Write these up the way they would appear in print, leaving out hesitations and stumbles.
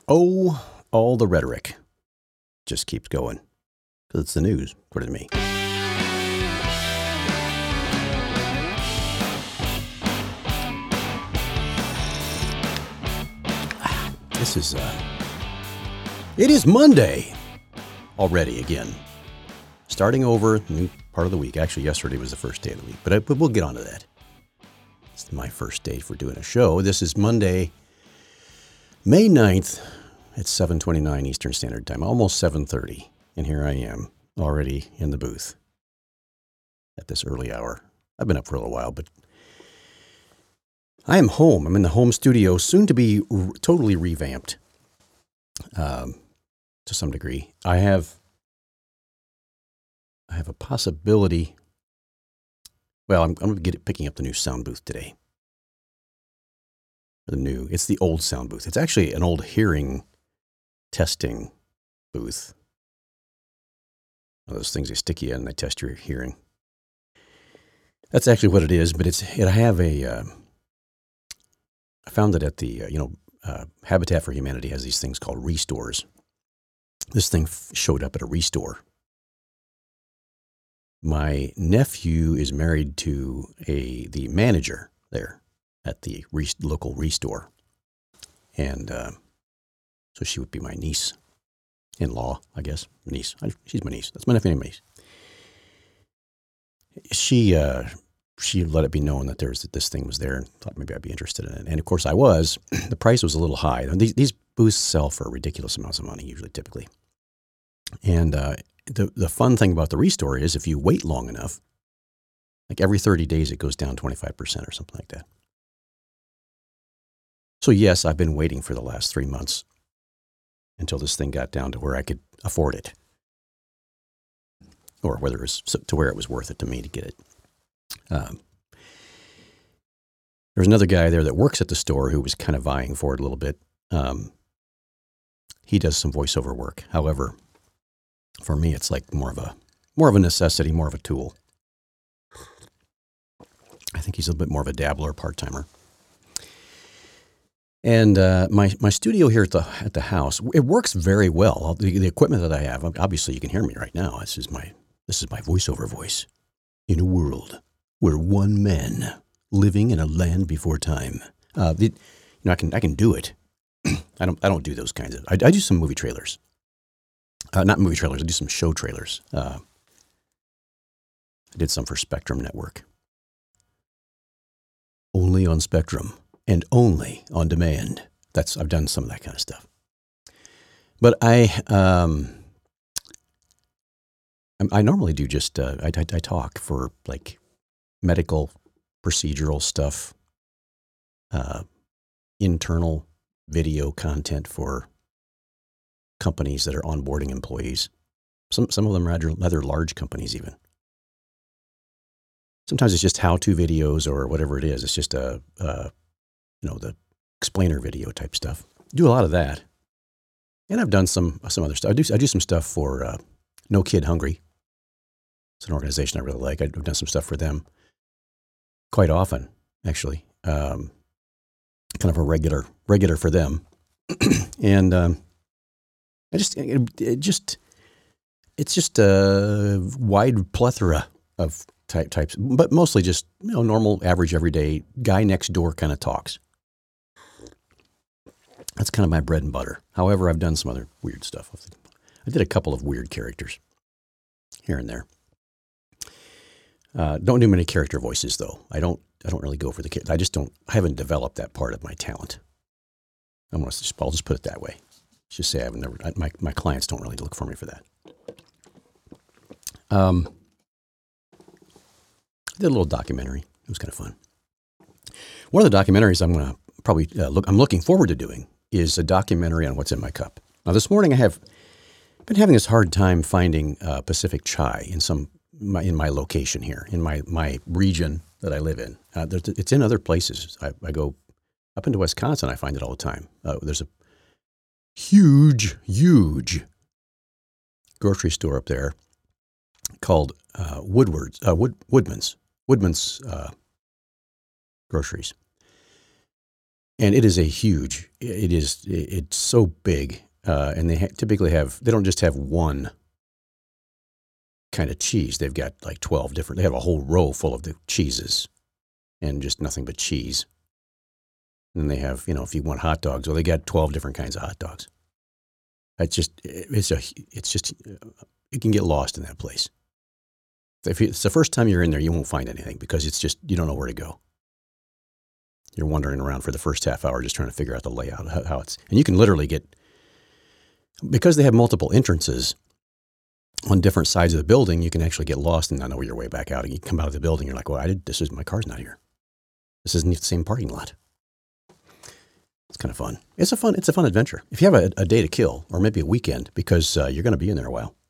Oh, all the rhetoric just keeps going because it's the news, according to me. It is Monday already again. Starting over, new part of the week. Actually, yesterday was the first day of the week, but we'll get on to that. It's my first day for doing a show. This is Monday, May 9th at 7:29 Eastern Standard Time, almost 7:30. And here I am already in the booth at this early hour. I've been up for a little while, but I am home. I'm in the home studio, soon to be totally revamped to some degree. I have a possibility. Well, I'm going to picking up the new sound booth today. It's the old sound booth. It's actually an old hearing testing booth. One of those things they stick you in and they test your hearing. That's actually what it is, but I found it at the, Habitat for Humanity has these things called restores. This thing showed up at a restore. My nephew is married to the manager there at the local restore. And so she would be my niece-in-law, I guess. Niece. She's my niece. That's my nephew and my niece. She let it be known that this thing was there and thought maybe I'd be interested in it. And of course I was. The price was a little high. These booths sell for ridiculous amounts of money, usually, typically. And the fun thing about the restore is if you wait long enough, like every 30 days, it goes down 25% or something like that. So yes, I've been waiting for the last 3 months until this thing got down to where I could afford it, or whether it was to where it was worth it to me to get it. There's another guy there that works at the store who was kind of vying for it a little bit. He does some voiceover work. However, for me, it's like more of a necessity, more of a tool. I think he's a bit more of a dabbler, part-timer. And my studio here at the house, it works very well. The equipment that I have, obviously you can hear me right now. This is my voiceover voice. In a world where one man living in a land before time. I can do it. I don't do those kinds of. I do some movie trailers. Not movie trailers. I do some show trailers. I did some for Spectrum Network. Only on Spectrum and only on demand. I've done some of that kind of stuff. But I normally do just I talk for like medical procedural stuff, internal video content for companies that are onboarding employees. Some of them rather large companies even. Sometimes it's just how-to videos or whatever it is. It's just the explainer video type stuff. Do a lot of that, and I've done some other stuff. I do some stuff for No Kid Hungry. It's an organization I really like. I've done some stuff for them quite often, actually. Kind of a regular for them, and it's just a wide plethora of types, but mostly just normal, average, everyday guy next door kind of talks. That's kind of my bread and butter. However, I've done some other weird stuff. I did a couple of weird characters here and there. Don't do many character voices though. I don't really go for the kid. I haven't developed that part of my talent. I'll just put it that way. Just say my clients don't really look for me for that. I did a little documentary. It was kind of fun. One of the documentaries I'm going to probably I'm looking forward to doing is a documentary on what's in my cup. Now this morning I have been having this hard time finding Pacific chai in my location here, in my region that I live in. It's in other places. I go up into Wisconsin, I find it all the time. There's a huge grocery store up there called Woodman's Groceries. And it is it's so big. And they typically they don't just have one kind of cheese. They've got like 12 different, they have a whole row full of the cheeses and just nothing but cheese. And then they have, if you want hot dogs, well, they got 12 different kinds of hot dogs. It can get lost in that place. If it's the first time you're in there, you won't find anything because you don't know where to go. You're wandering around for the first half hour just trying to figure out the layout, and you can literally because they have multiple entrances on different sides of the building, you can actually get lost and not know your way back out. And you come out of the building, you're like, well, my car's not here. This isn't the same parking lot. It's kind of fun. It's a fun adventure. If you have a day to kill, or maybe a weekend, because you're going to be in there a while,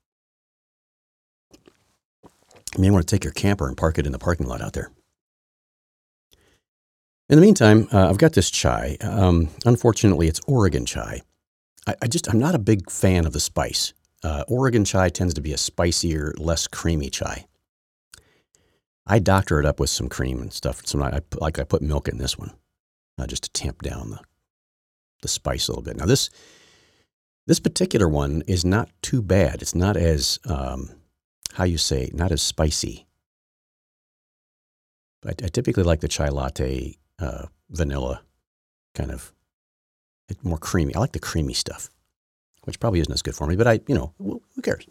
you may want to take your camper and park it in the parking lot out there. In the meantime, I've got this chai. Unfortunately, it's Oregon chai. I'm not a big fan of the spice. Oregon chai tends to be a spicier, less creamy chai. I doctor it up with some cream and stuff. So I put milk in this one, just to tamp down the spice a little bit. Now this particular one is not too bad. It's not as not as spicy. But I typically like the chai latte vanilla kind of. It's more creamy. I like the creamy stuff, which probably isn't as good for me, but who cares?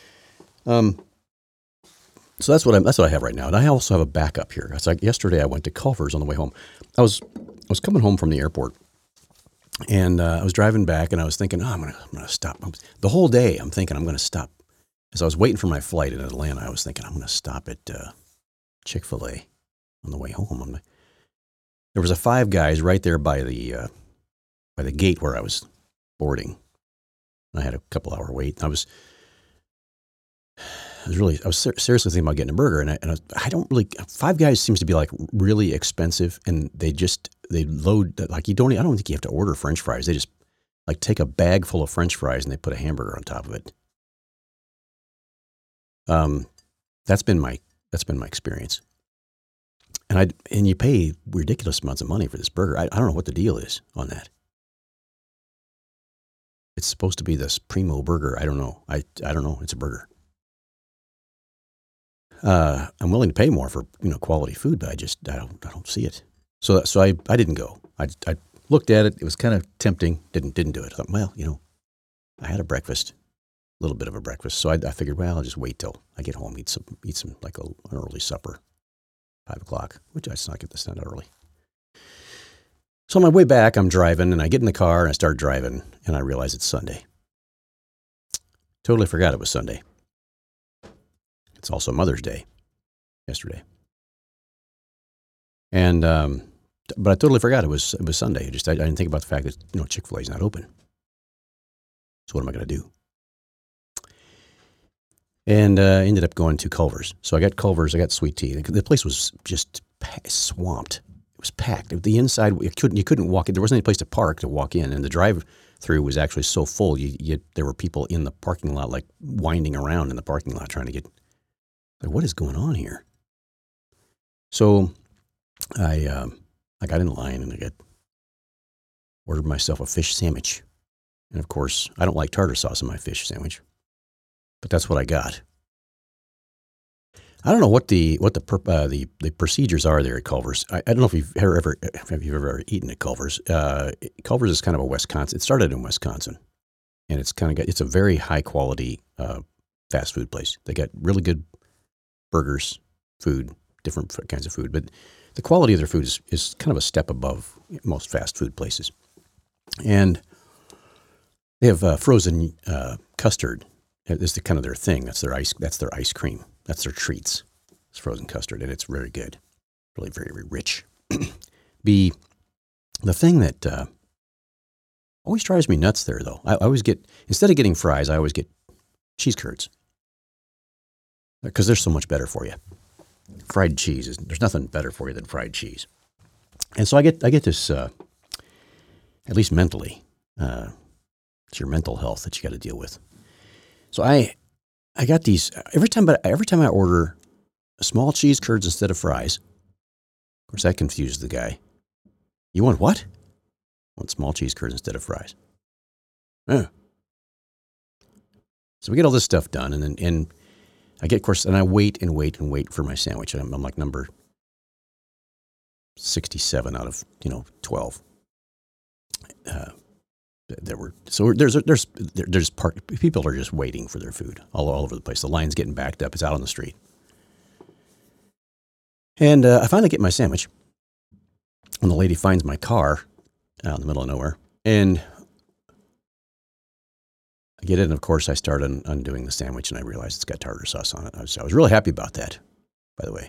So that's what I have right now. And I also have a backup here. It's like yesterday I went to Culver's on the way home. I was coming home from the airport, and I was driving back, and I was thinking, I'm gonna stop. The whole day I'm thinking I'm gonna stop. As I was waiting for my flight in Atlanta, I was thinking I'm gonna stop at Chick-fil-A on the way home. There was a Five Guys right there by the gate where I was boarding. I had a couple hour wait. I was seriously thinking about getting a burger, and I don't really. Five Guys seems to be like really expensive, and they load like I don't think you have to order French fries. They just like take a bag full of French fries and they put a hamburger on top of it. That's been my experience, and you pay ridiculous amounts of money for this burger. I don't know what the deal is on that. It's supposed to be this primo burger. I don't know. I don't know. It's a burger. I'm willing to pay more for quality food, but I don't see it. So I didn't go. I looked at it. It was kind of tempting. Didn't do it. I thought, well, I had a little bit of a breakfast. So I figured, well, I'll just wait till I get home, eat some like an early supper, 5:00, which I snuck at this not early. So on my way back, I'm driving, and I get in the car, and I start driving, and I realize it's Sunday. Totally forgot it was Sunday. It's also Mother's Day, yesterday. And but I totally forgot it was Sunday. I didn't think about the fact that Chick-fil-A is not open. So what am I going to do? And ended up going to Culver's. So I got Culver's. I got sweet tea. The place was just swamped. It was packed. The inside, you couldn't walk in. There wasn't any place to park to walk in, and the drive-through was actually so full. There were people in the parking lot, like winding around in the parking lot trying to get. Like, what is going on here? So I got in line, and I ordered myself a fish sandwich, and of course I don't like tartar sauce in my fish sandwich, but that's what I got. I don't know what the procedures are there at Culver's. I don't know if you've ever eaten at Culver's. Culver's is kind of a Wisconsin. It started in Wisconsin, and it's a very high quality fast food place. They got really good burgers, food, different kinds of food, but the quality of their food is kind of a step above most fast food places. And they have frozen custard. It's kind of their thing. That's their ice cream. That's their treats. It's frozen custard, and it's very good, really very, very rich. The thing that always drives me nuts there, though, I always get, instead of getting fries, I always get cheese curds. Because they're so much better for you. Fried cheese there's nothing better for you than fried cheese. And so I get this, at least mentally, it's your mental health that you got to deal with. So I got these every time I order small cheese curds instead of fries. Of course, that confuses the guy. You want what? I want small cheese curds instead of fries. Yeah. So we get all this stuff done, and I get, of course, and I wait and wait and wait for my sandwich. I'm like number 67 out of 12. People are just waiting for their food all over the place. The line's getting backed up. It's out on the street, and I finally get my sandwich. And the lady finds my car out in the middle of nowhere, and I get it, and of course I start undoing the sandwich, and I realize it's got tartar sauce on it. I was really happy about that, by the way,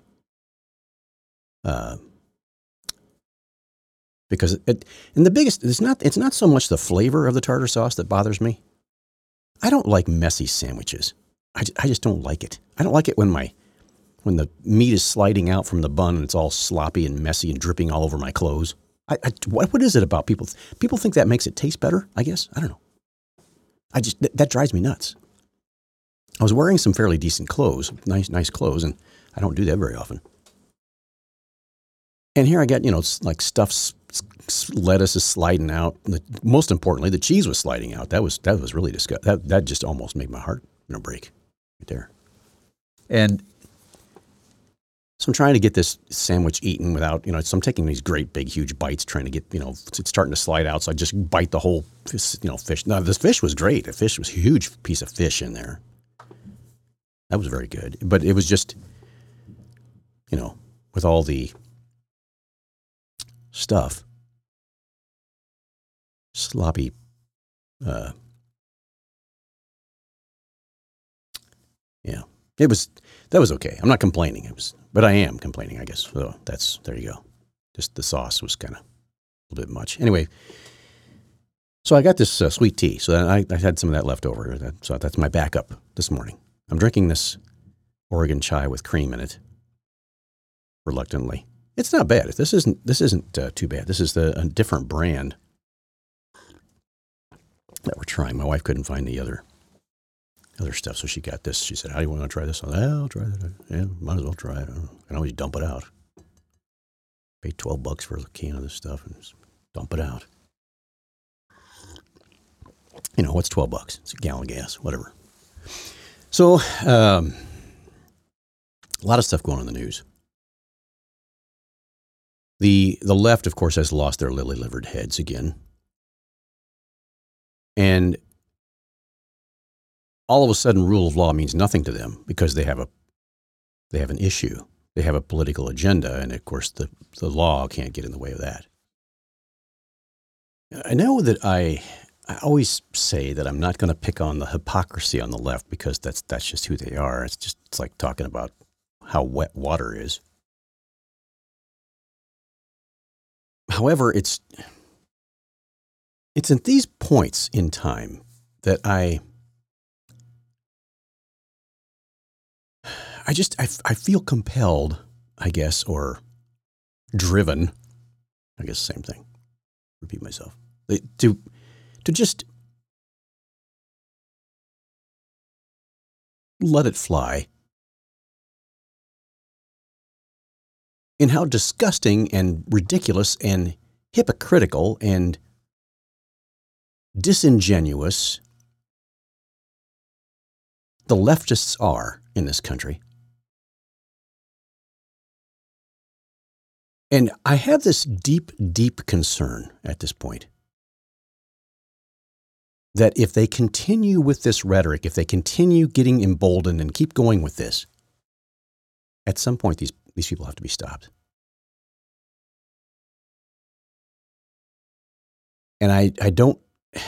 because it's not so much the flavor of the tartar sauce that bothers me. I don't like messy sandwiches. I just don't like it. I don't like it when the meat is sliding out from the bun and it's all sloppy and messy and dripping all over my clothes. What is it about people? People think that makes it taste better, I guess. I don't know. That drives me nuts. I was wearing some fairly decent clothes, nice clothes, and I don't do that very often. And here I got, like stuffed lettuce is sliding out. Most importantly, the cheese was sliding out. That was really disgusting. That just almost made my heart break right there. And so I'm trying to get this sandwich eaten without, so I'm taking these great big huge bites trying to get, it's starting to slide out. So I just bite the whole, fish. Now this fish was great. The fish was a huge piece of fish in there. That was very good. But it was just, with all the stuff, sloppy, that was okay. I'm not complaining. But I am complaining, I guess. So there you go. Just the sauce was kind of a little bit much. Anyway, so I got this sweet tea. So I had some of that left over. So that's my backup this morning. I'm drinking this Oregon chai with cream in it. Reluctantly, it's not bad. This isn't too bad. This is a different brand that we're trying. My wife couldn't find the other stuff, so she got this. She said, "How do you want to try this?" I said, "I'll try that. Yeah, might as well try it. I can always dump it out. Pay $12 for a can of this stuff and just dump it out. What's $12? It's a gallon of gas, whatever." So, a lot of stuff going on in the news. The left, of course, has lost their lily-livered heads again. And all of a sudden, rule of law means nothing to them because they have an issue. They have a political agenda, and of course, the law can't get in the way of that. I know that I always say that I'm not going to pick on the hypocrisy on the left because that's just who they are. It's like talking about how wet water is. However, it's at these points in time that I feel compelled, I guess, or driven, I guess same thing, repeat myself, to just let it fly in how disgusting and ridiculous and hypocritical and disingenuous the leftists are in this country. And I have this deep, deep concern at this point that if they continue with this rhetoric, if they continue getting emboldened and keep going with this, at some point these people have to be stopped. And I don't...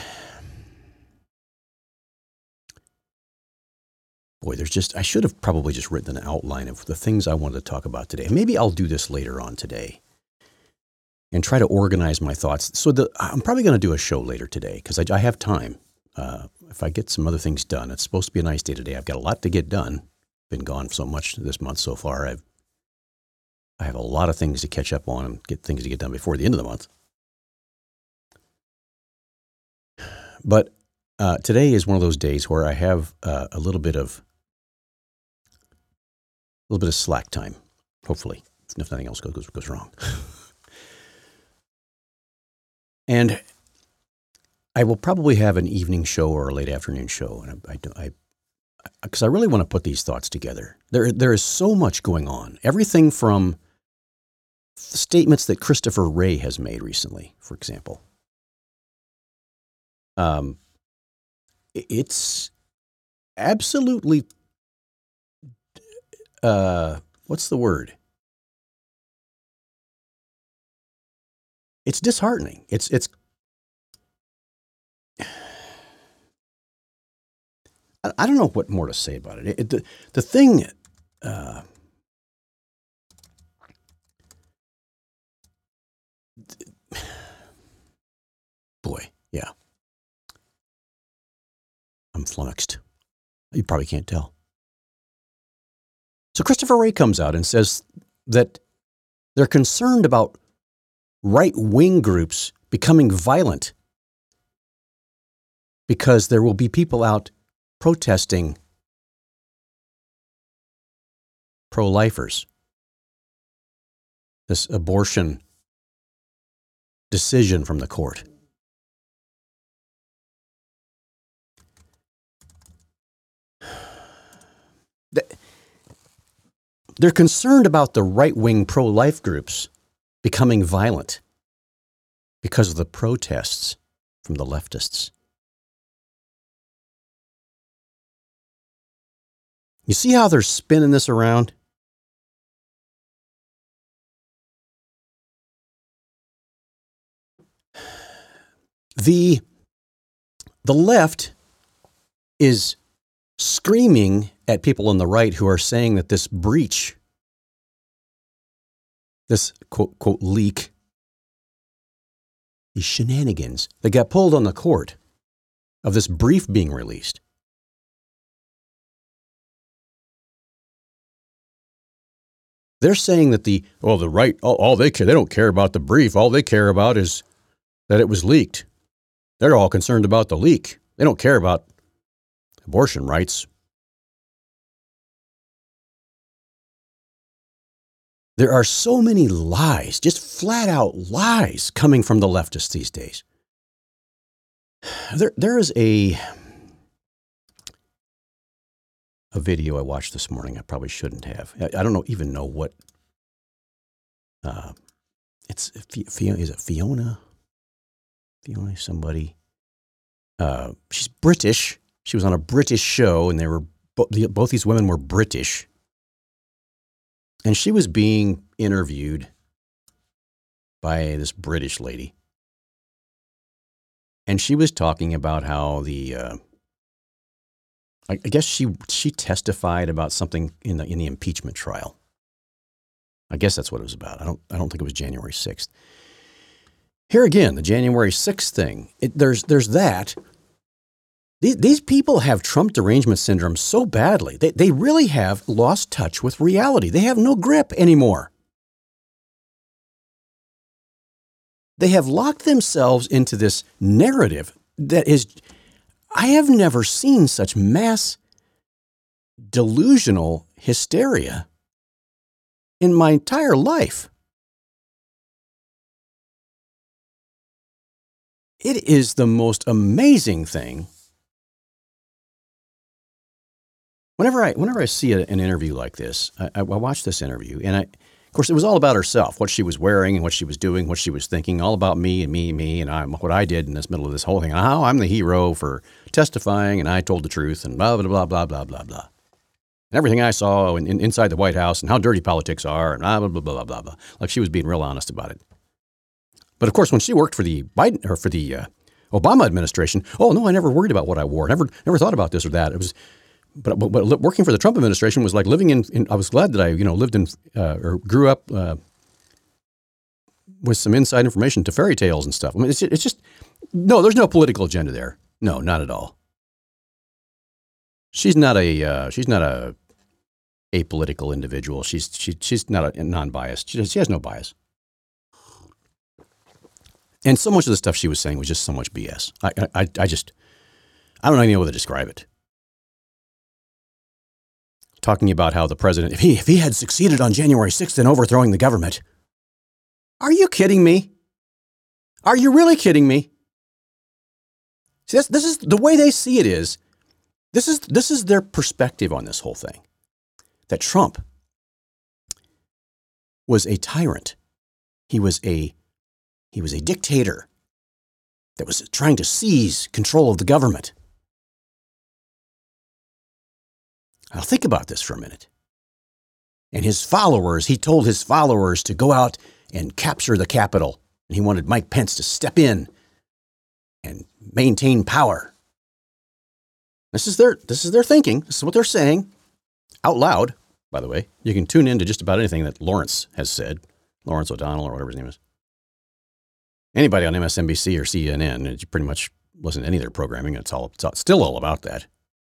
Boy, I should have probably just written an outline of the things I wanted to talk about today. Maybe I'll do this later on today and try to organize my thoughts. So I'm probably going to do a show later today because I have time. If I get some other things done, it's supposed to be a nice day today. I've got a lot to get done. Been gone so much this month so far. I have a lot of things to catch up on and get things to get done before the end of the month. But today is one of those days where I have a little bit of slack time, hopefully, if nothing else goes wrong. And I will probably have an evening show or a late afternoon show, and because I really want to put these thoughts together. There is so much going on. Everything from statements that Christopher Wray has made recently, for example. It's absolutely, what's the word? It's disheartening. It's I don't know what more to say about it. The thing, boy, yeah, I'm flummoxed. You probably can't tell. So Christopher Wray comes out and says that they're concerned about right-wing groups becoming violent because there will be people out protesting pro-lifers, this abortion decision from the court. They're concerned about the right-wing pro-life groups becoming violent because of the protests from the leftists. You see how they're spinning this around? The left is screaming at people on the right who are saying that this breach, this quote, quote, leak, these shenanigans that got pulled on the court of this brief being released. They're saying that the right, all they care, they don't care about the brief. All they care about is that it was leaked. They're all concerned about the leak. They don't care about abortion rights. There are so many lies, just flat out lies coming from the leftists these days. There is a video I watched this morning I probably shouldn't have. I don't even know what. Is it Fiona? Fiona, somebody. She's British. She was on a British show, and they were both these women were British. And she was being interviewed by this British lady. And she was talking about how I guess she testified about something in the impeachment trial. I guess that's what it was about. I don't think it was January 6th. Here again, the January 6th thing. There's that. These people have Trump derangement syndrome so badly. They really have lost touch with reality. They have no grip anymore. They have locked themselves into this narrative that is, I have never seen such mass delusional hysteria in my entire life. It is the most amazing thing. Whenever I see an interview like this, I watch this interview, and of course, it was all about herself, what she was wearing and what she was doing, what she was thinking, all about me and me, and what I did in this middle of this whole thing, how I'm the hero for testifying, and I told the truth, and blah, blah, blah, blah, blah, blah, blah. And everything I saw inside the White House, and how dirty politics are, and blah, blah, blah, blah, blah, blah. Like she was being real honest about it. But of course, when she worked for the Obama administration, oh no, I never worried about what I wore, never thought about this or that. It was. But working for the Trump administration was like living in I was glad that I lived in or grew up with some inside information to fairy tales and stuff. I mean, it's just no. There's no political agenda there. No, not at all. She's not a apolitical individual. She's not a non-biased. She has no bias. And so much of the stuff she was saying was just so much BS. I don't even know how to describe it. Talking about how the president, if he had succeeded on January 6th in overthrowing the government. Are you kidding me? Are you really kidding me? See, this is the way they see it is. This is their perspective on this whole thing. That Trump was a tyrant. He was a dictator that was trying to seize control of the government. Now think about this for a minute. And his followers, he told his followers to go out and capture the Capitol. And he wanted Mike Pence to step in and maintain power. This is their thinking. This is what they're saying out loud, by the way. You can tune in to just about anything that Lawrence has said. Lawrence O'Donnell or whatever his name is. Anybody on MSNBC or CNN, you pretty much listen to any of their programming. It's still all about that.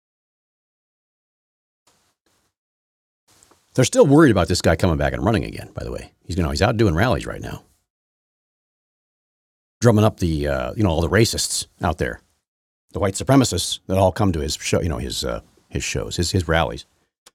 They're still worried about this guy coming back and running again, by the way. He's out doing rallies right now. Drumming up the, all the racists out there. The white supremacists that all come to his show, his shows, his rallies.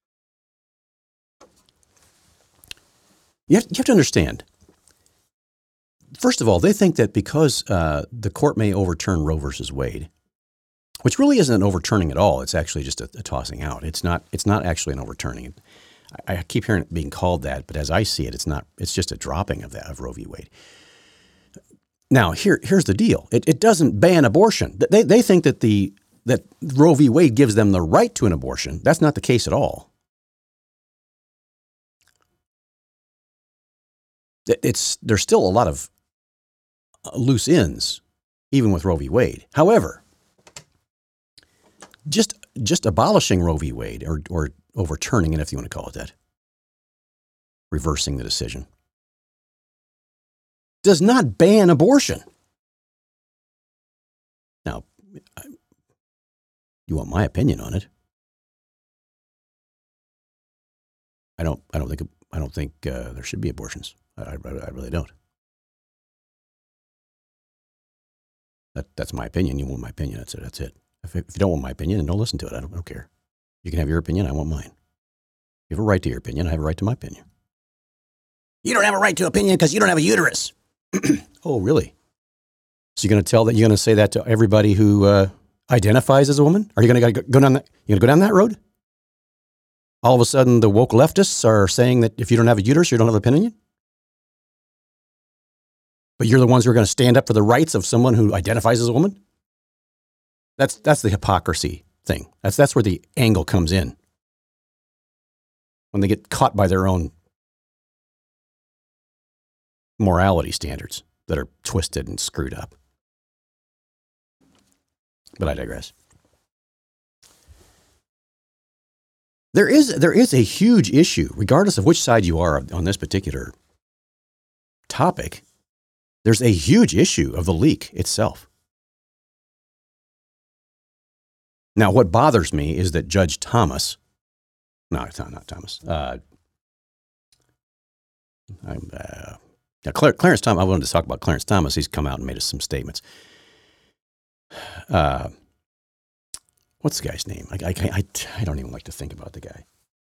You have to understand. First of all, they think that because the court may overturn Roe versus Wade, which really isn't an overturning at all. It's actually just a tossing out. It's not actually an overturning. I keep hearing it being called that, but as I see it, it's not. It's just a dropping of Roe v. Wade. Now, here's the deal. It doesn't ban abortion. They think that Roe v. Wade gives them the right to an abortion. That's not the case at all. There's still a lot of loose ends, even with Roe v. Wade. However, just abolishing Roe v. Wade or overturning it, if you want to call it that, reversing the decision, does not ban abortion. Now, you want my opinion on it? I don't think there should be abortions. I really don't. That's my opinion. You want my opinion? That's it. If you don't want my opinion, then don't listen to it. I don't care. You can have your opinion. I want mine. You have a right to your opinion. I have a right to my opinion. You don't have a right to opinion because you don't have a uterus. Oh, really? So you're going to say that to everybody who identifies as a woman? Are you going to go down that? You going to go down that road? All of a sudden, the woke leftists are saying that if you don't have a uterus, you don't have an opinion. But you're the ones who are going to stand up for the rights of someone who identifies as a woman. That's the hypocrisy thing. That's where the angle comes in. When they get caught by their own morality standards that are twisted and screwed up. But I digress. There is a huge issue, regardless of which side you are on this particular topic. There's a huge issue of the leak itself. Now, what bothers me is that Judge Thomas, no, it's not Thomas. Clarence Thomas. I wanted to talk about Clarence Thomas. He's come out and made us some statements. What's the guy's name? I don't even like to think about the guy.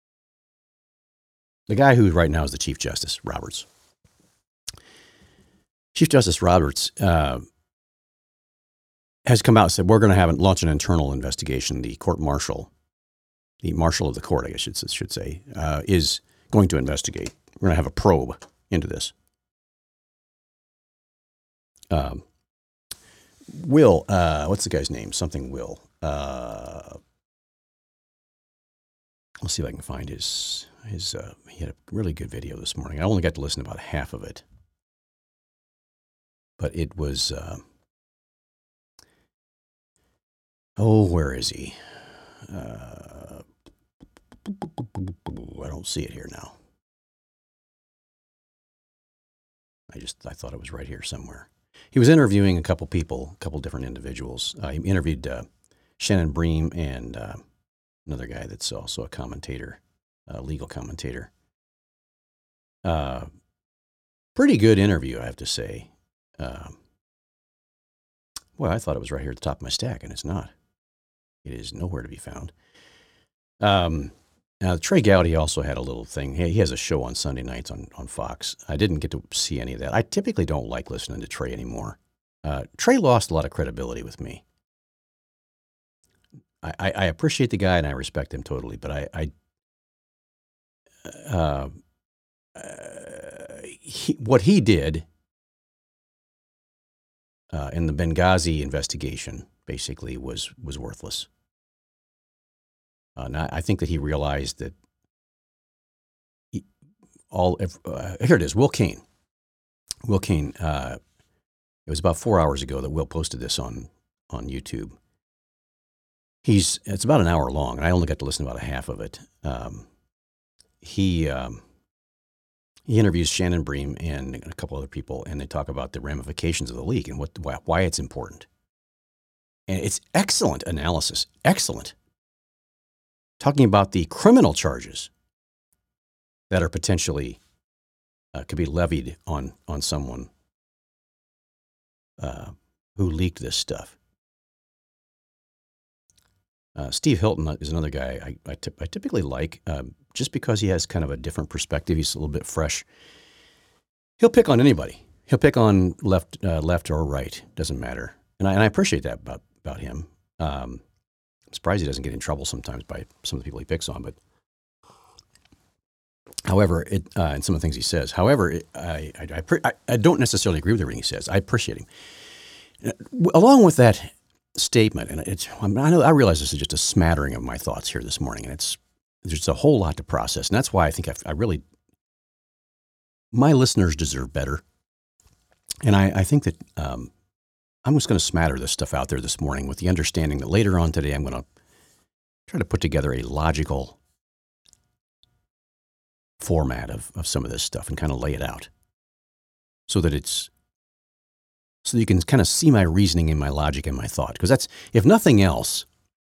The guy who right now is the Chief Justice, Roberts. Chief Justice Roberts has come out and said, we're going to launch an internal investigation. The marshal of the court, I guess it should say, is going to investigate. We're going to have a probe into this. Will, what's the guy's name? Something Will. Let's see if I can find his he had a really good video this morning. I only got to listen to about half of it. But it was, where is he? I don't see it here now. I thought it was right here somewhere. He was interviewing a couple different individuals. He interviewed Shannon Bream and another guy that's also a commentator, a legal commentator. Pretty good interview, I have to say. I thought it was right here at the top of my stack, and it's not. It is nowhere to be found. Now, Trey Gowdy also had a little thing. He has a show on Sunday nights on Fox. I didn't get to see any of that. I typically don't like listening to Trey anymore. Trey lost a lot of credibility with me. I appreciate the guy and I respect him totally, but uh, what he did in the Benghazi investigation basically was worthless. Now, I think that he realized that here it is. Will Kane. Will Kane. It was about 4 hours ago that Will posted this on YouTube. It's about an hour long, and I only got to listen to about a half of it. He interviews Shannon Bream and a couple other people, and they talk about the ramifications of the leak and why it's important. And it's excellent analysis, excellent. Talking about the criminal charges that are potentially could be levied on someone who leaked this stuff. Steve Hilton is another guy I typically like, just because he has kind of a different perspective. He's a little bit fresh. He'll pick on anybody. He'll pick on left or right. Doesn't matter. And I appreciate that about him. I'm surprised he doesn't get in trouble sometimes by some of the people he picks on. But however, and some of the things he says. However, I don't necessarily agree with everything he says. I appreciate him. Along with that statement, and I realize this is just a smattering of my thoughts here this morning, and there's a whole lot to process, and that's why I think my listeners deserve better, and I think that I'm just going to smatter this stuff out there this morning with the understanding that later on today I'm going to try to put together a logical format of some of this stuff and kind of lay it out so you can kind of see my reasoning and my logic and my thought. Because that's, if nothing else,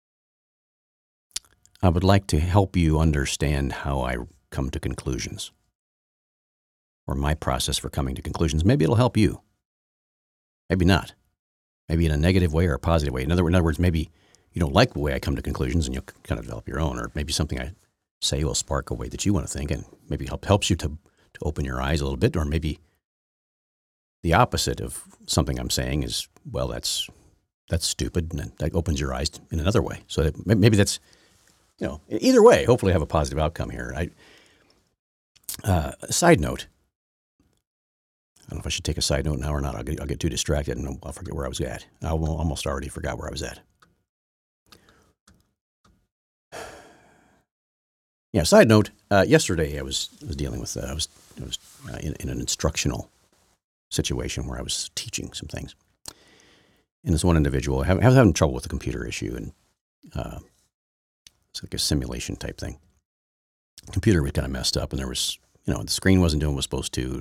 I would like to help you understand how I come to conclusions or my process for coming to conclusions. Maybe it'll help you. Maybe not. Maybe in a negative way or a positive way. In other words, maybe you don't like the way I come to conclusions and you'll kind of develop your own, or maybe something I say will spark a way that you want to think and maybe helps you to open your eyes a little bit, or maybe the opposite of something I'm saying is, well, that's stupid, and that opens your eyes in another way. So maybe that's, either way, hopefully have a positive outcome here. Side note, I don't know if I should take a side note now or not. I'll get too distracted and I'll forget where I was at. I almost already forgot where I was at. Yeah, side note, yesterday I was dealing with, I was in an instructional situation where I was teaching some things. And this one individual, I was having trouble with the computer issue, and it's like a simulation type thing. The computer was kind of messed up, and there was, the screen wasn't doing what it was supposed to,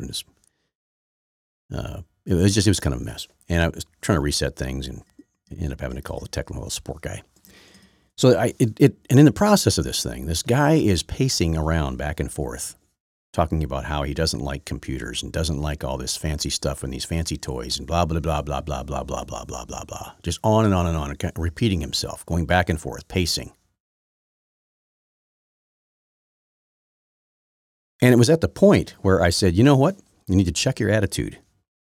and it was kind of a mess. And I was trying to reset things and ended up having to call the technical support guy. So and in the process of this thing, this guy is pacing around back and forth, talking about how he doesn't like computers and doesn't like all this fancy stuff and these fancy toys and blah, blah, blah, blah, blah, blah, blah, blah, blah, blah, blah. Just on and on and on, repeating himself, going back and forth, pacing. And it was at the point where I said, you know what? You need to check your attitude.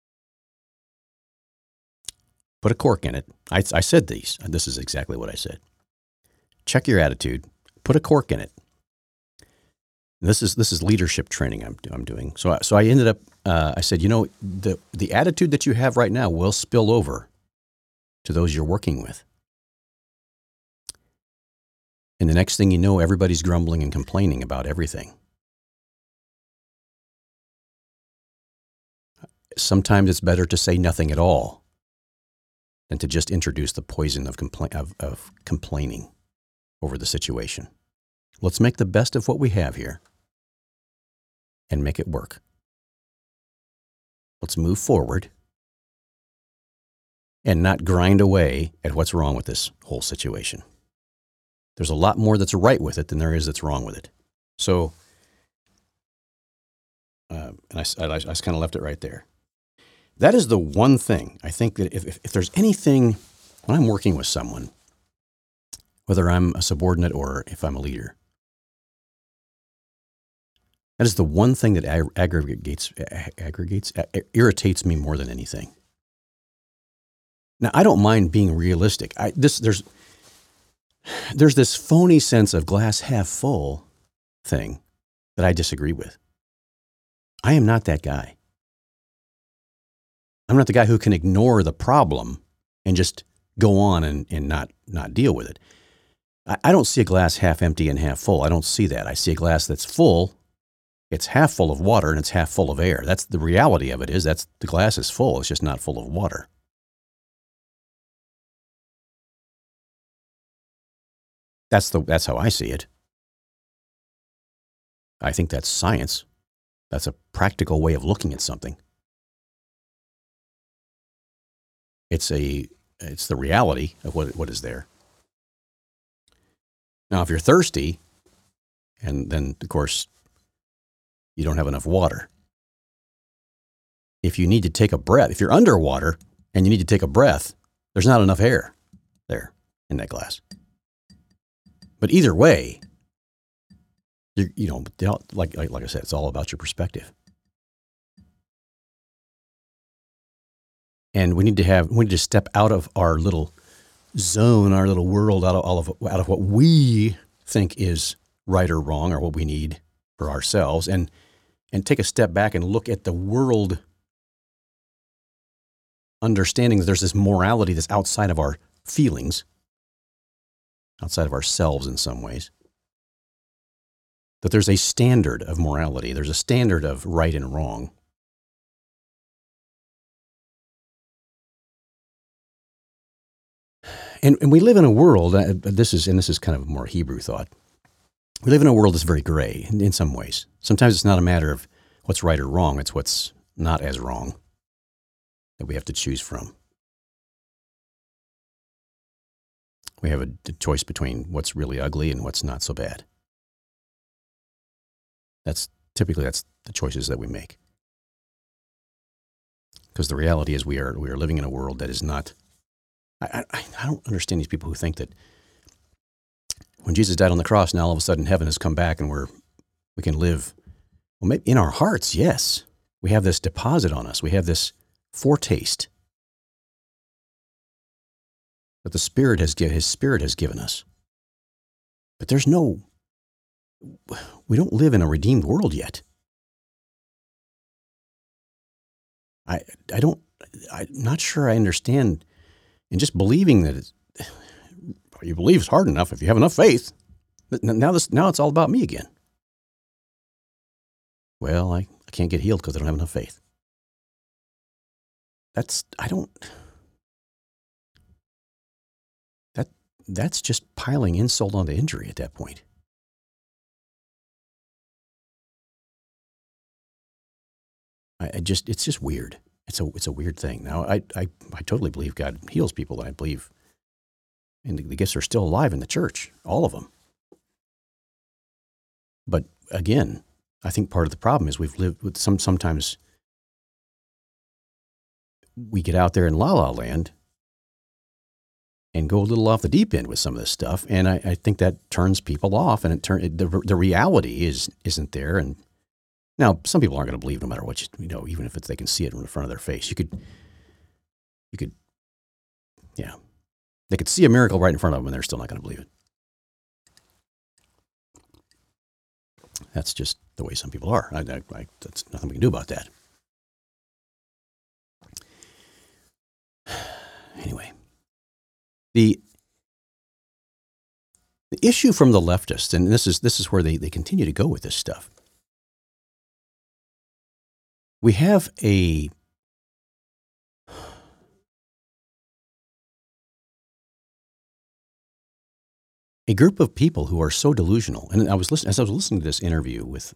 Put a cork in it. I said these. This is exactly what I said. Check your attitude. Put a cork in it. This is leadership training I'm doing. So I ended up, I said, the attitude that you have right now will spill over to those you're working with. And the next thing you know, everybody's grumbling and complaining about everything. Sometimes it's better to say nothing at all than to just introduce the poison of complaining over the situation. Let's make the best of what we have here and make it work. Let's move forward and not grind away at what's wrong with this whole situation. There's a lot more that's right with it than there is that's wrong with it. So, and I just kind of left it right there. That is the one thing. I think that if there's anything, when I'm working with someone, whether I'm a subordinate or if I'm a leader, that is the one thing that irritates me more than anything. Now, I don't mind being realistic. There's this phony sense of glass half full thing that I disagree with. I am not that guy. I'm not the guy who can ignore the problem and just go on and not deal with it. I don't see a glass half empty and half full. I don't see that. I see a glass that's full. It's half full of water and it's half full of air. That's the reality of it. That's the glass is full. It's just not full of water. That's how I see it. I think that's science. That's a practical way of looking at something. It's the reality of what is there. Now, if you're thirsty, and then, of course, you don't have enough water. If you need to take a breath, if you're underwater and you need to take a breath, there's not enough air there in that glass. But either way, like I said, it's all about your perspective. And we need to step out of our little zone, our little world, out of what we think is right or wrong, or what we need for ourselves, and take a step back and look at the world, understanding that there's this morality that's outside of our feelings, outside of ourselves in some ways. That there's a standard of morality. There's a standard of right and wrong. And we live in a world, this is kind of a more Hebrew thought. We live in a world that's very gray in some ways. Sometimes it's not a matter of what's right or wrong. It's what's not as wrong that we have to choose from. We have a choice between what's really ugly and what's not so bad. That's the choices that we make. Because the reality is we are living in a world that is not. I don't understand these people who think that when Jesus died on the cross, now all of a sudden heaven has come back and we can live. Well, maybe in our hearts, yes, we have this deposit on us. We have this foretaste that His Spirit has given us. But we don't live in a redeemed world yet. I'm not sure I understand. And just believing that you believe is hard enough if you have enough faith. Now it's all about me again. Well, I can't get healed because I don't have enough faith. That's just piling insult onto injury at that point. It's just weird. It's a weird thing. Now, I totally believe God heals people. I believe, and the gifts are still alive in the church, all of them. But again, I think part of the problem is we've lived with sometimes we get out there in la la land and go a little off the deep end with some of this stuff, and I think that turns people off, and the reality isn't there. And now, some people aren't going to believe no matter what even if they can see it in front of their face. You could, yeah, they could see a miracle right in front of them, and they're still not going to believe it. That's just the way some people are. That's nothing we can do about that. Anyway, the issue from the leftists, and this is where they continue to go with this stuff. We have a group of people who are so delusional. And as I was listening to this interview with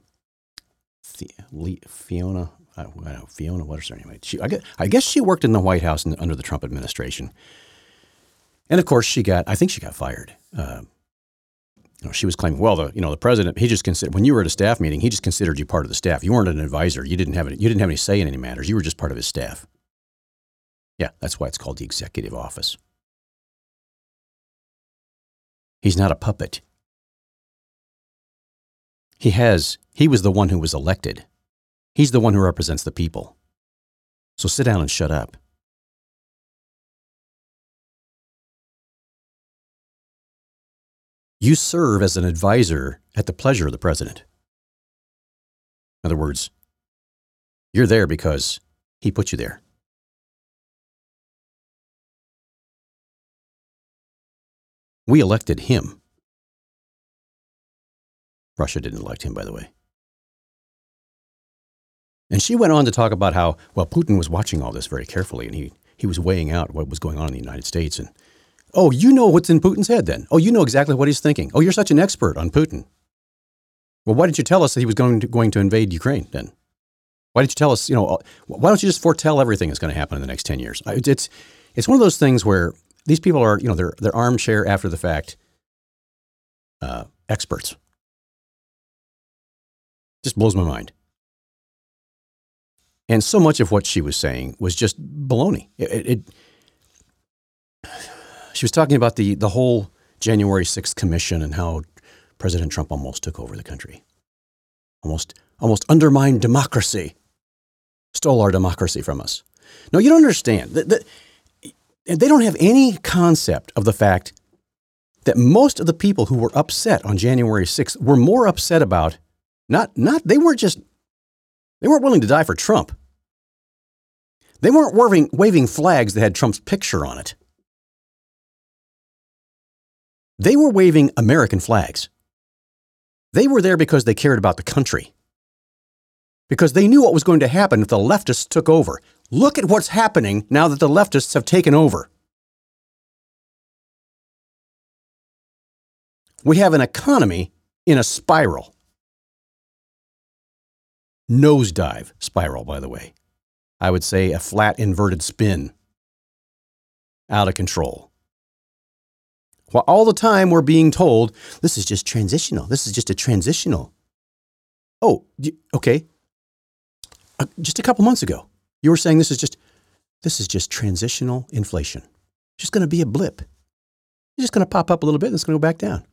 Fiona, what is her name? I guess she worked in the White House under the Trump administration. And of course I think she got fired. She was claiming, well, the president, he just considered, when you were at a staff meeting, he just considered you part of the staff. You weren't an advisor. You didn't have any say in any matters. You were just part of his staff. Yeah, that's why it's called the executive office. He's not a puppet. He was the one who was elected. He's the one who represents the people. So sit down and shut up. You serve as an advisor at the pleasure of the president. In other words, you're there because he put you there. We elected him. Russia didn't elect him, by the way. And she went on to talk about how, well, Putin was watching all this very carefully, and he was weighing out what was going on in the United States. And, oh, you know what's in Putin's head then. Oh, you know exactly what he's thinking. Oh, you're such an expert on Putin. Well, why didn't you tell us that he was going to invade Ukraine then? Why didn't you tell us, why don't you just foretell everything that's going to happen in the next 10 years? It's one of those things where these people are, they're armchair after the fact experts. Just blows my mind. And so much of what she was saying was just baloney. She was talking about the whole January 6th commission and how President Trump almost took over the country. Almost undermined democracy. Stole our democracy from us. No, you don't understand. They don't have any concept of the fact that most of the people who were upset on January 6th were more upset about they weren't willing to die for Trump. They weren't waving flags that had Trump's picture on it. They were waving American flags. They were there because they cared about the country. Because they knew what was going to happen if the leftists took over. Look at what's happening now that the leftists have taken over. We have an economy in a spiral. Nosedive spiral, by the way. I would say a flat inverted spin. Out of control. While all the time we're being told, this is just transitional. This is just a transitional. Oh, okay. Just a couple months ago, you were saying this is just transitional inflation. It's just going to be a blip. It's just going to pop up a little bit and it's going to go back down.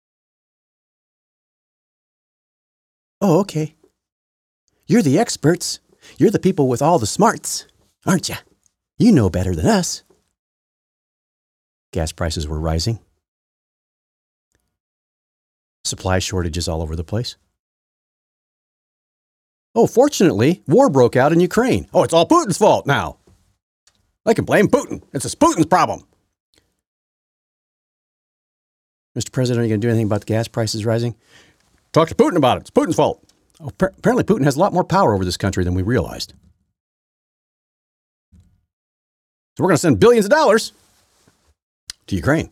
Oh, okay. You're the experts. You're the people with all the smarts, aren't you? You know better than us. Gas prices were rising. Supply shortages all over the place. Oh, fortunately, war broke out in Ukraine. Oh, it's all Putin's fault now. I can blame Putin. It's Putin's problem. Mr. President, are you going to do anything about the gas prices rising? Talk to Putin about it. It's Putin's fault. Oh, apparently, Putin has a lot more power over this country than we realized. So we're going to send billions of dollars to Ukraine.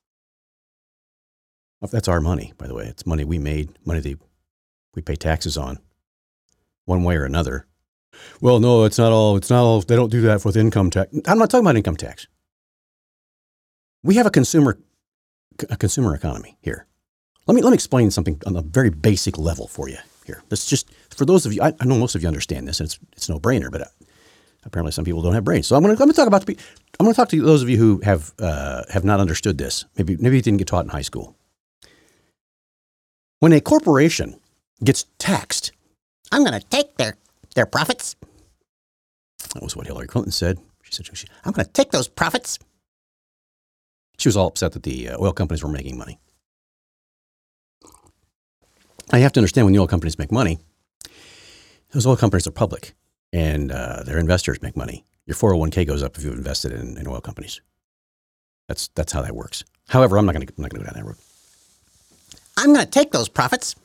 Well, that's our money, by the way. It's money we made, money that we pay taxes on, one way or another. Well, no, it's not all. They don't do that with income tax. I'm not talking about income tax. We have a consumer economy here. Let me explain something on a very basic level for you here. This just for those of you. I know most of you understand this, and it's no brainer. But apparently, some people don't have brains. So I'm going to talk to those of you who have not understood this. Maybe you didn't get taught in high school. When a corporation gets taxed, I'm going to take their profits. That was what Hillary Clinton said. She said, I'm going to take those profits. She was all upset that the oil companies were making money. Now, you have to understand when the oil companies make money, those oil companies are public and their investors make money. Your 401k goes up if you've invested in oil companies. That's how that works. However, I'm not going to go down that road. I'm going to take those profits.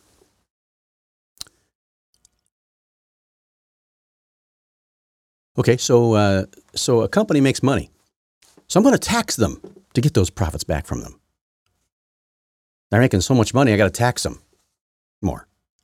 Okay, so a company makes money. So I'm going to tax them to get those profits back from them. They're making so much money, I got to tax them more.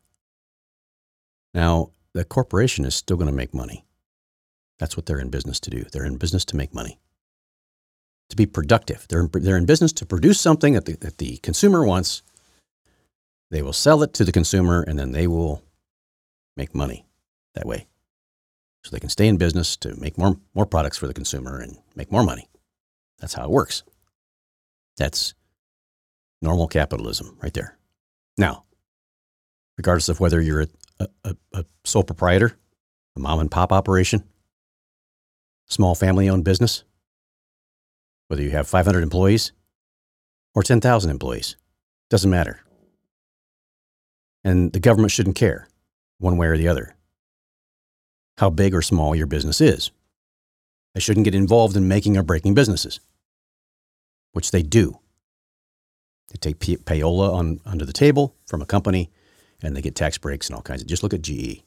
Now, the corporation is still going to make money. That's what they're in business to do. They're in business to make money, to be productive. They're in business to produce something that the consumer wants. They will sell it to the consumer, and then they will make money that way. So they can stay in business to make more products for the consumer and make more money. That's how it works. That's normal capitalism right there. Now, regardless of whether you're a sole proprietor, a mom and pop operation, small family-owned business, whether you have 500 employees or 10,000 employees, Doesn't matter. And the government shouldn't care, one way or the other, how big or small your business is. They shouldn't get involved in making or breaking businesses, which they do. They take payola under the table from a company, and they get tax breaks and all kinds of. Just look at GE,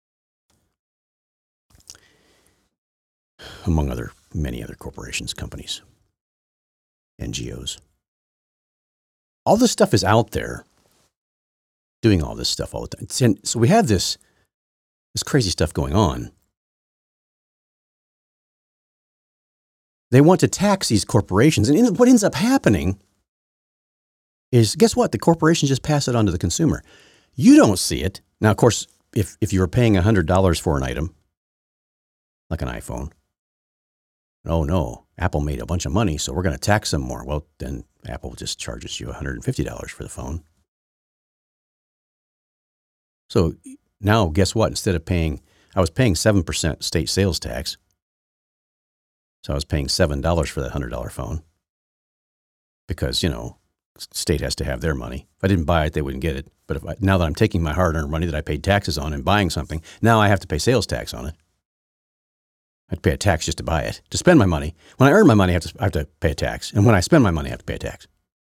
among many other corporations, companies, NGOs. All this stuff is out there, doing all this stuff all the time. So we have this crazy stuff going on. They want to tax these corporations, and what ends up happening is, guess what? The corporations just pass it on to the consumer. You don't see it. Now, of course, if you were paying $100 for an item, like an iPhone, oh no, Apple made a bunch of money, so we're going to tax them more. Well, then Apple just charges you $150 for the phone. So now, guess what? Instead of I was paying 7% state sales tax. So I was paying $7 for that $100 phone because, state has to have their money. If I didn't buy it, they wouldn't get it. But now that I'm taking my hard-earned money that I paid taxes on and buying something, now I have to pay sales tax on it. I have to pay a tax just to buy it. To spend my money, when I earn my money, I have to pay a tax. And when I spend my money, I have to pay a tax.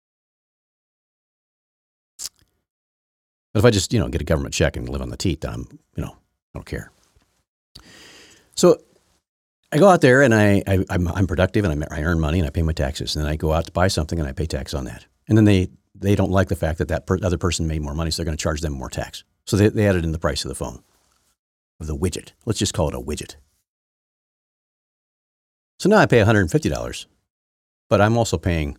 But if I just, get a government check and live on the teat, then I don't care. So I go out there and I'm productive and I earn money and I pay my taxes. And then I go out to buy something and I pay tax on that. And then they don't like the fact that other person made more money, so they're going to charge them more tax. So they added in the price of the phone, of the widget. Let's just call it a widget. So now I pay $150, but I'm also paying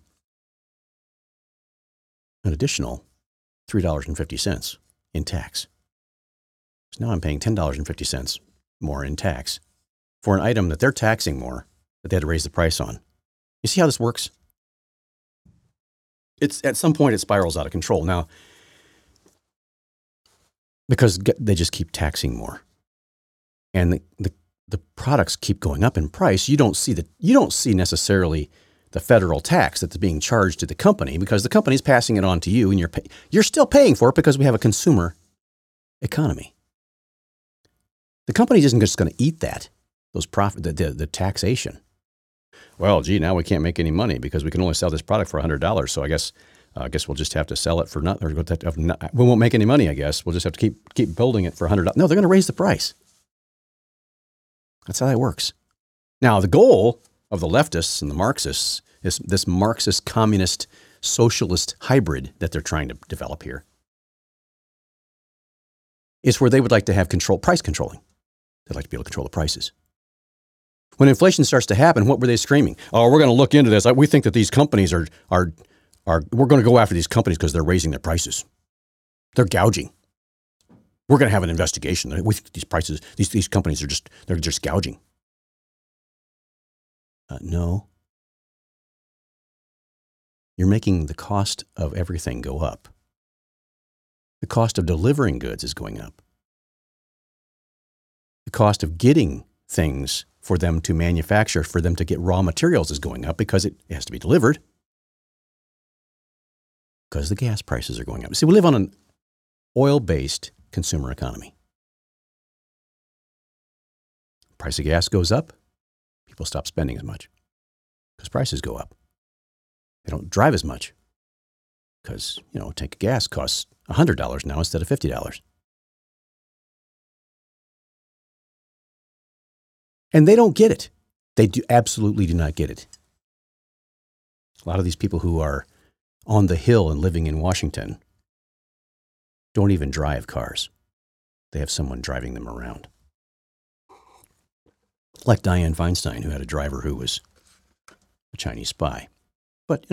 an additional $3.50 in tax. So now I'm paying $10.50 more in tax for an item that they're taxing more, that they had to raise the price on. You see how this works? At some point it spirals out of control. Now, because they just keep taxing more, and the products keep going up in price, you don't see necessarily the federal tax that's being charged to the company, because the company's passing it on to you, and you're still paying for it because we have a consumer economy. The company isn't just going to eat those profit, the taxation. Well, gee, now we can't make any money because we can only sell this product for $100. So I guess we'll just have to sell it for nothing. We won't make any money. I guess we'll just have to keep building it for $100. No, they're going to raise the price. That's how that works. Now, the goal of the leftists and the Marxists is this Marxist communist socialist hybrid that they're trying to develop here, is where they would like to have price controlling. They'd like to be able to control the prices. When inflation starts to happen, what were they screaming? Oh, we're going to look into this. We think that these companies we're going to go after these companies because they're raising their prices. They're gouging. We're going to have an investigation. We think these prices, these companies they're just gouging. No. You're making the cost of everything go up. The cost of delivering goods is going up. The cost of getting things for them to manufacture, for them to get raw materials is going up because it has to be delivered. Because the gas prices are going up. See, we live on an oil-based consumer economy. Price of gas goes up, people stop spending as much because prices go up. They don't drive as much because, a tank of gas costs $100 now instead of $50. And they don't get it. They absolutely do not get it. A lot of these people who are on the Hill and living in Washington don't even drive cars. They have someone driving them around. Like Dianne Feinstein, who had a driver who was a Chinese spy. But,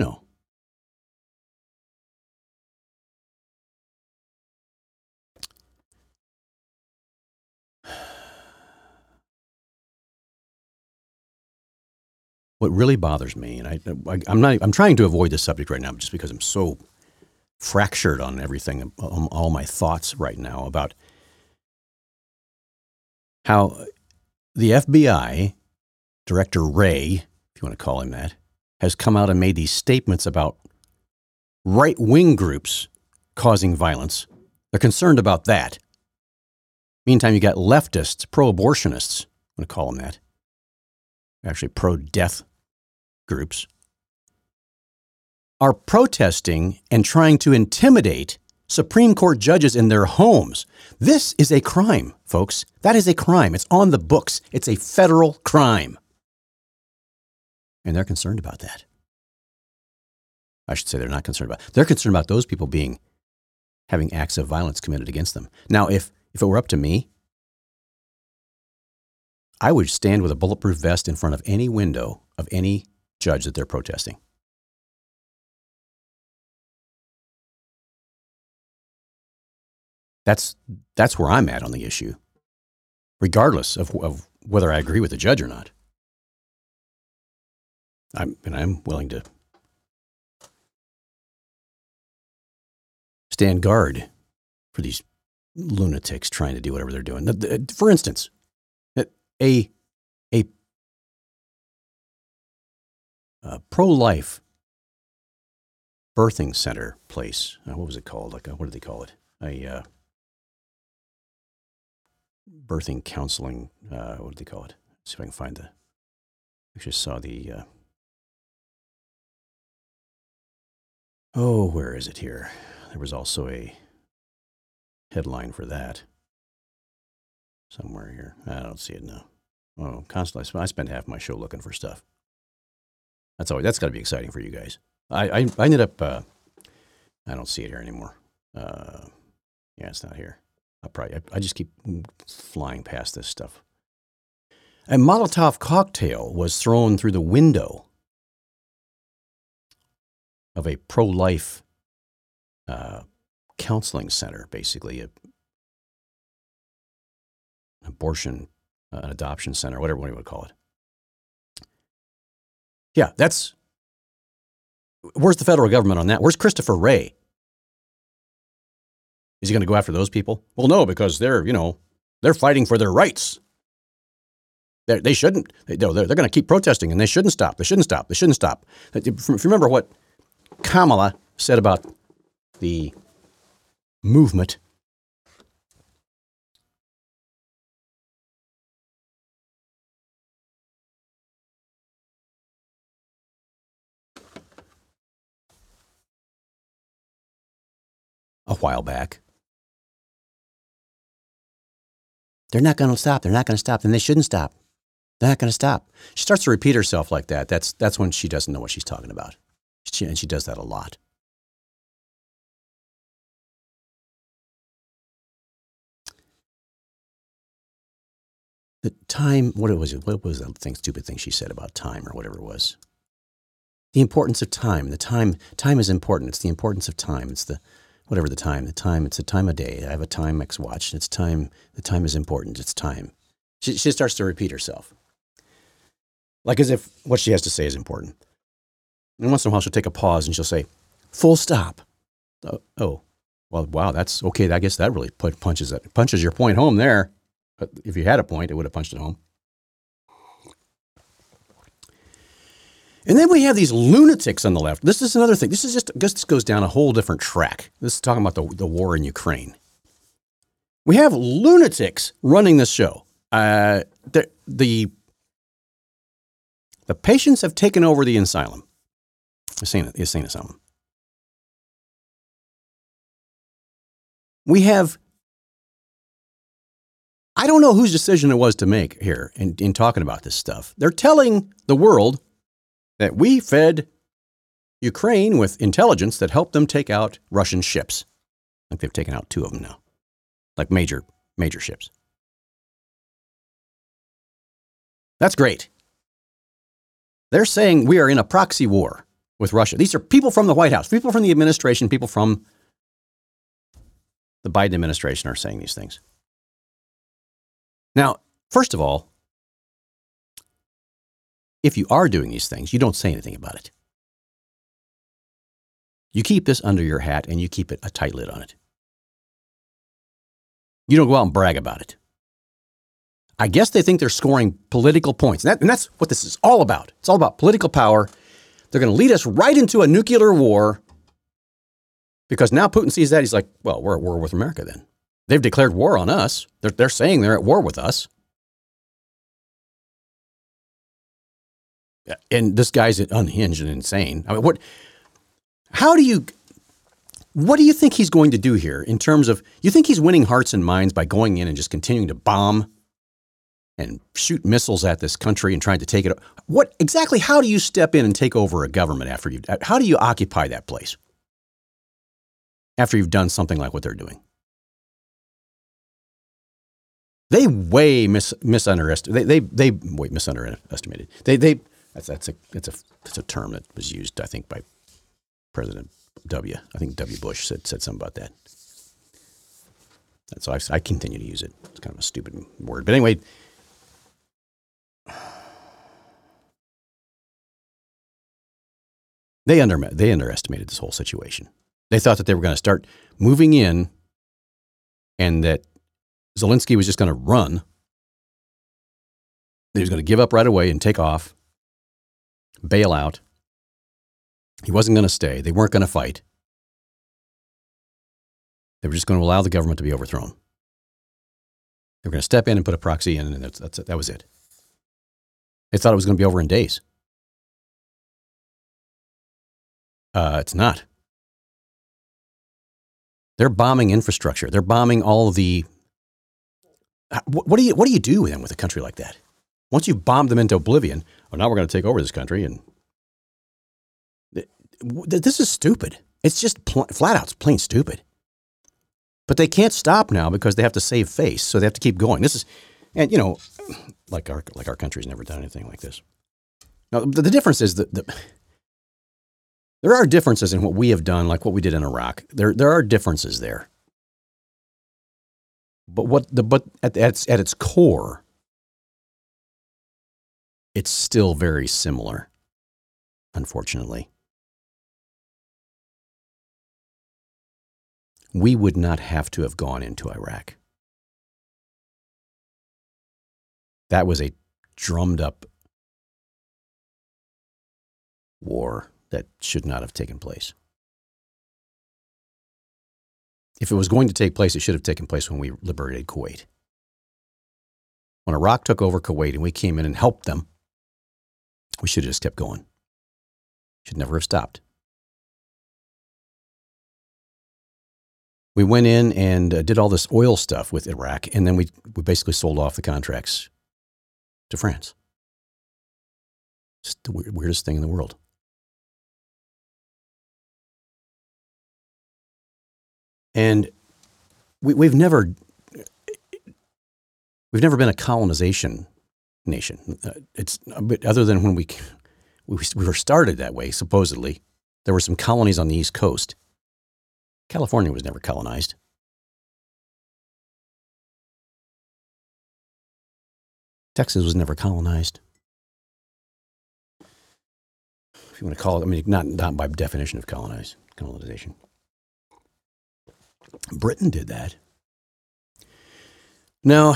what really bothers me, and I'm trying to avoid this subject right now just because I'm so fractured on everything, on all my thoughts right now about how the FBI, Director Wray, if you want to call him that, has come out and made these statements about right-wing groups causing violence. They're concerned about that. Meantime, you got leftists, pro-abortionists, I'm going to call them that, actually pro-death groups, are protesting and trying to intimidate Supreme Court judges in their homes. This is a crime, folks. That is a crime. It's on the books. It's a federal crime. And they're concerned about that. I should say they're not concerned about it. They're concerned about those people having acts of violence committed against them. Now, if it were up to me, I would stand with a bulletproof vest in front of any window of any judge that they're protesting. That's where I'm at on the issue, regardless of whether I agree with the judge or not. I'm willing to stand guard for these lunatics trying to do whatever they're doing. For instance, a pro-life birthing center place. What was it called? What do they call it? A birthing counseling. What do they call it? Let's see if I can find the. I just saw the. Where is it here? There was also a headline for that somewhere here. I don't see it now. Oh, constantly. I spent half my show looking for stuff. That's got to be exciting for you guys. I ended up. I don't see it here anymore. Yeah, it's not here. I just keep flying past this stuff. A Molotov cocktail was thrown through the window of a pro-life counseling center, basically an abortion, an adoption center, whatever you would call it. Yeah, where's the federal government on that? Where's Christopher Wray? Is he going to go after those people? Well, no, because they're fighting for their rights. They shouldn't. They're going to keep protesting, and they shouldn't stop. They shouldn't stop. They shouldn't stop. If you remember what Kamala said about the movement, a while back. They're not going to stop. They're not going to stop. And they shouldn't stop. They're not going to stop. She starts to repeat herself like that. That's when she doesn't know what she's talking about. And she does that a lot. The time, what was it? What was that stupid thing she said about time or whatever it was? The importance of time. Time is important. It's the importance of time. It's whatever the time, it's the time of day. I have a Timex watch. It's time. The time is important. It's time. She starts to repeat herself. Like as if what she has to say is important. And once in a while she'll take a pause and she'll say, full stop. Well, wow, that's okay. I guess that really punches your point home there. But if you had a point, it would have punched it home. And then we have these lunatics on the left. This is another thing. This goes down a whole different track. This is talking about the war in Ukraine. We have lunatics running this show. The patients have taken over the asylum. The insane asylum. We have, I don't know whose decision it was to make here in talking about this stuff. They're telling the world that we fed Ukraine with intelligence that helped them take out Russian ships. I think they've taken out 2 of them now, like major ships. That's great. They're saying we are in a proxy war with Russia. These are people from the White House, people from the administration, people from the Biden administration are saying these things. Now, first of all, if you are doing these things, you don't say anything about it. You keep this under your hat and you keep a tight lid on it. You don't go out and brag about it. I guess they think they're scoring political points. And that's what this is all about. It's all about political power. They're going to lead us right into a nuclear war Because now Putin sees that, he's like, well, we're at war with America then. They've declared war on us. They're saying they're at war with us. And this guy's unhinged and insane. I mean, what do you think he's going to do here in terms of, you think he's winning hearts and minds by going in and just continuing to bomb and shoot missiles at this country and trying to take it? What exactly, how do you step in and take over a government how do you occupy that place after you've done something like what they're doing? They way misunderestimated. That's a term that was used, I think, by President W. I think W. Bush said something about that. And so I continue to use it. It's kind of a stupid word, but anyway, they underestimated this whole situation. They thought that they were going to start moving in, and that Zelensky was just going to run. He was going to give up right away and take off, bail out. He wasn't going to stay. They weren't going to fight. They were just going to allow the government to be overthrown. They were going to step in and put a proxy in, and that was it. They thought it was going to be over in days. It's not. They're bombing infrastructure. They're bombing all of the. What do you do then with a country like that? Once you've bombed them into oblivion, now we're going to take over this country, and this is stupid. It's just flat out, it's plain stupid. But they can't stop now because they have to save face, so they have to keep going. And like our country's never done anything like this. Now the difference is that there are differences in what we have done, like what we did in Iraq. There are differences there. But at its core, it's still very similar, unfortunately. We would not have to have gone into Iraq. That was a drummed up war that should not have taken place. If it was going to take place, it should have taken place when we liberated Kuwait. When Iraq took over Kuwait and we came in and helped them, we should have just kept going. Should never have stopped. We went in and did all this oil stuff with Iraq, and then we basically sold off the contracts to France. It's the weirdest thing in the world. And we've never been a colonization nation. It's other than when we were started that way. Supposedly, there were some colonies on the East Coast. California was never colonized. Texas was never colonized. If you want to call it, I mean, not by definition of colonization. Britain did that. Now,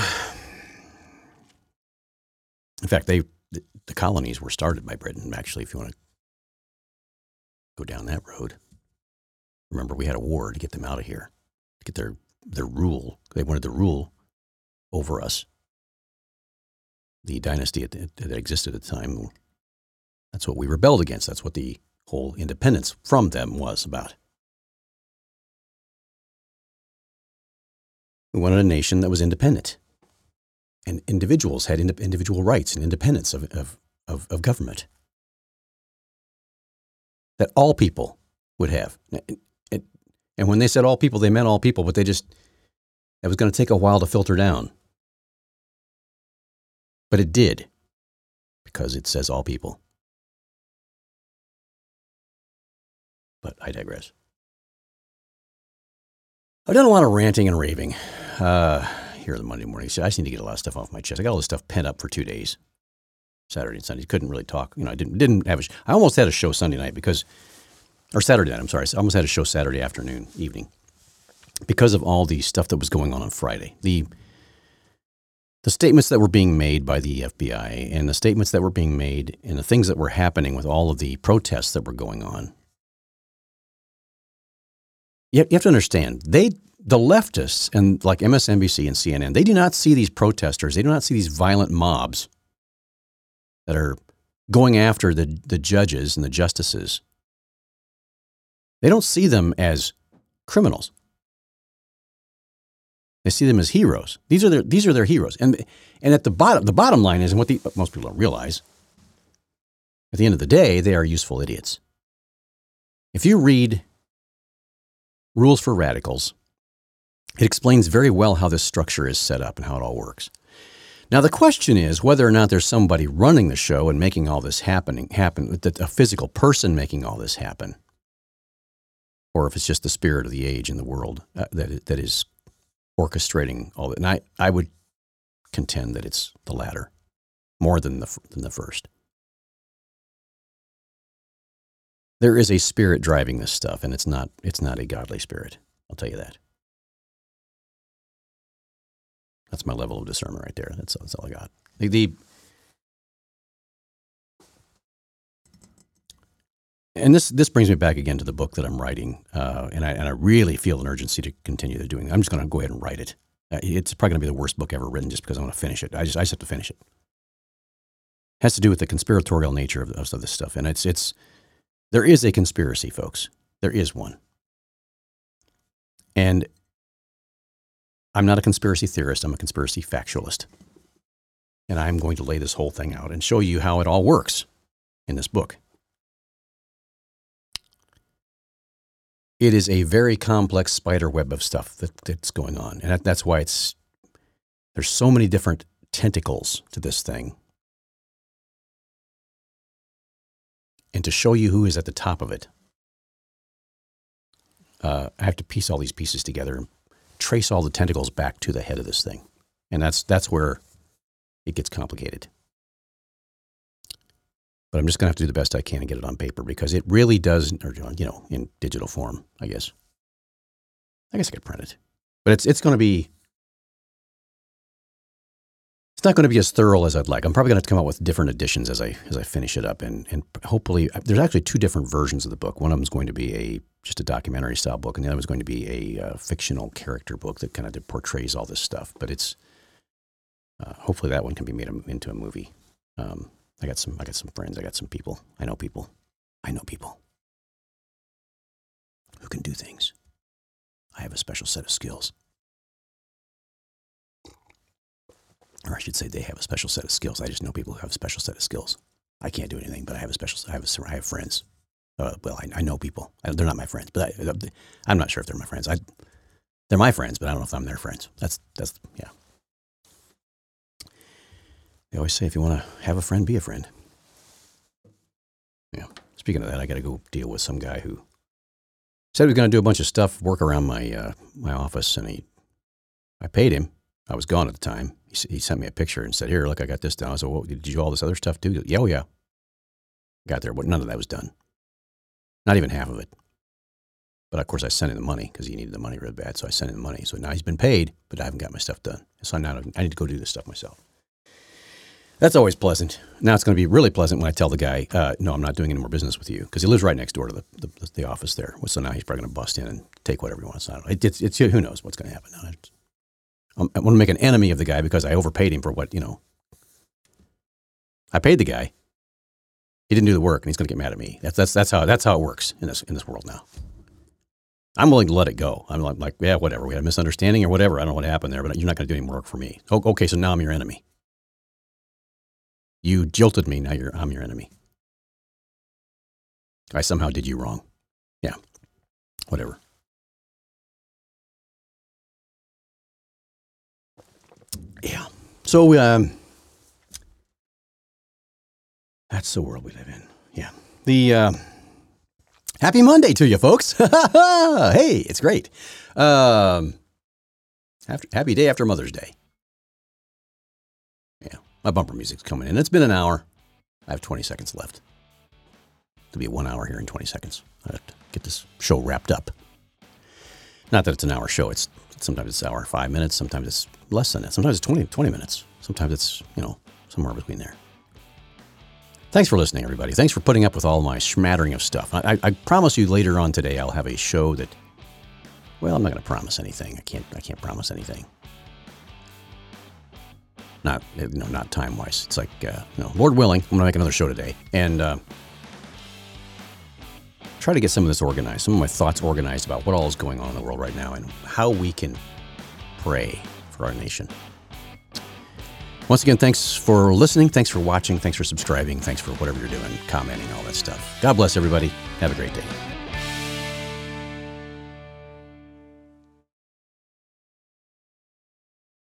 in fact, the colonies were started by Britain, actually, if you want to go down that road. Remember, we had a war to get them out of here, to get their rule. They wanted to rule over us. The dynasty that existed at the time, that's what we rebelled against. That's what the whole independence from them was about. We wanted a nation that was independent, and individuals had individual rights and independence of government that all people would have. And when they said all people, they meant all people, but it was going to take a while to filter down. But it did, because it says all people. But I digress. I've done a lot of ranting and raving here the Monday morning. So I just need to get a lot of stuff off my chest. I got all this stuff pent up for 2 days, Saturday and Sunday. Couldn't really talk. I didn't have I almost had a show Sunday night or Saturday night. I'm sorry. I almost had a show Saturday evening, because of all the stuff that was going on Friday. The statements that were being made by the FBI and the statements that were being made and the things that were happening with all of the protests that were going on. you have to understand, the leftists and like MSNBC and CNN, they do not see these protesters, they do not see these violent mobs that are going after the judges and the justices. They don't see them as criminals. They see them as heroes. These are their heroes. And at the bottom line is, and what most people don't realize, at the end of the day, they are useful idiots. If you read Rules for Radicals, it explains very well how this structure is set up and how it all works. Now, the question is whether or not there's somebody running the show and making all this happen, a physical person making all this happen, or if it's just the spirit of the age in the world that is orchestrating all that. And I would contend that it's the latter more than the first. There is a spirit driving this stuff, and it's not a godly spirit. I'll tell you that. That's my level of discernment right there. That's all I got. And this brings me back again to the book that I'm writing, and I really feel an urgency to continue to doing it. I'm just going to go ahead and write it. It's probably going to be the worst book ever written just because I want to finish it. I just have to finish it. It has to do with the conspiratorial nature of this stuff, and there is a conspiracy, folks. There is one. And I'm not a conspiracy theorist. I'm a conspiracy factualist. And I'm going to lay this whole thing out and show you how it all works in this book. It is a very complex spider web of stuff that's going on. And that's why there's so many different tentacles to this thing. And to show you who is at the top of it, I have to piece all these pieces together and trace all the tentacles back to the head of this thing. And that's where it gets complicated. But I'm just going to have to do the best I can and get it on paper because it really does, or in digital form, I guess. I guess I could print it. But it's going to be, it's not going to be as thorough as I'd like. I'm probably going to have to come out with different editions as I finish it up. And hopefully, there's actually two different versions of the book. One of them is going to be just a documentary style book, and the other is going to be a fictional character book that kind of portrays all this stuff. But it's, hopefully that one can be made into a movie. I got some friends. I got some people. I know people who can do things. I have a special set of skills. Or I should say they have a special set of skills. I just know people who have a special set of skills. I can't do anything, but I have friends. I know people. They're not my friends, but I'm not sure if they're my friends. They're my friends, but I don't know if I'm their friends. That's yeah. They always say if you want to have a friend, be a friend. Yeah. Speaking of that, I got to go deal with some guy who said he was going to do a bunch of stuff, work around my office, and I paid him. I was gone at the time. He sent me a picture and said, "Here, look, I got this done." I said, "Well, did you do all this other stuff too?" Yeah, oh yeah. Got there, but none of that was done. Not even half of it. But of course, I sent him the money because he needed the money real bad. So I sent him the money. So now he's been paid, but I haven't got my stuff done. So now I need to go do this stuff myself. That's always pleasant. Now it's going to be really pleasant when I tell the guy, no, I'm not doing any more business with you. Because he lives right next door to the office there. So now he's probably going to bust in and take whatever he wants. It's who knows what's going to happen now. I want to make an enemy of the guy because I overpaid him for what, I paid the guy. He didn't do the work and he's going to get mad at me. That's how it works in this world now. I'm willing to let it go. I'm like, yeah, whatever. We had a misunderstanding or whatever. I don't know what happened there, but you're not going to do any work for me. Okay, so now I'm your enemy. You jilted me, now I'm your enemy. I somehow did you wrong. Yeah, whatever. Yeah, so that's the world we live in. Yeah. The happy Monday to you, folks. Hey, it's great. Happy day after Mother's Day. Yeah. My bumper music's coming in. It's been an hour. I have 20 seconds left. It'll be 1 hour here in 20 seconds. I have to get this show wrapped up. Not that it's an hour show. Sometimes it's an hour, 5 minutes. Sometimes it's less than that. Sometimes it's 20 minutes. Sometimes it's, somewhere between there. Thanks for listening, everybody. Thanks for putting up with all my smattering of stuff. I promise you later on today I'll have a show that Well, I'm not going to promise anything. I can't promise anything. Not time wise. It's like, Lord willing, I'm going to make another show today and try to get some of this organized, some of my thoughts organized about what all is going on in the world right now and how we can pray for our nation. Once again, thanks for listening. Thanks for watching. Thanks for subscribing. Thanks for whatever you're doing, commenting, all that stuff. God bless everybody. Have a great day.